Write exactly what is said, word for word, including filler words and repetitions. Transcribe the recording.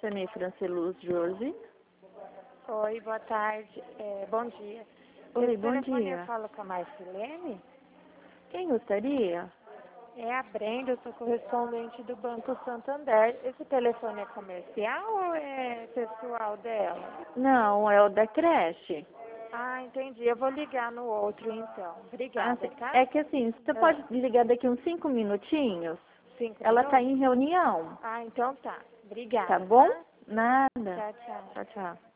Stephanie Franceluz Josi. Oi, boa tarde. É, bom dia. Oi, Esse bom telefone dia. eu falo com a Marcilene? Quem gostaria? É a Brenda, eu sou correspondente do Banco Santander. Esse telefone é comercial ou é pessoal dela? Não, é o da creche. Ah, entendi. Eu vou ligar no outro então. Ah, Obrigada, sim. tá? É que assim, você Ah, pode ligar daqui uns cinco minutinhos? cinco Ela tá minutos? em reunião, Ah, então tá. tá Obrigada, bom? tá? Nada. Tchau, tchau. Tchau, tchau.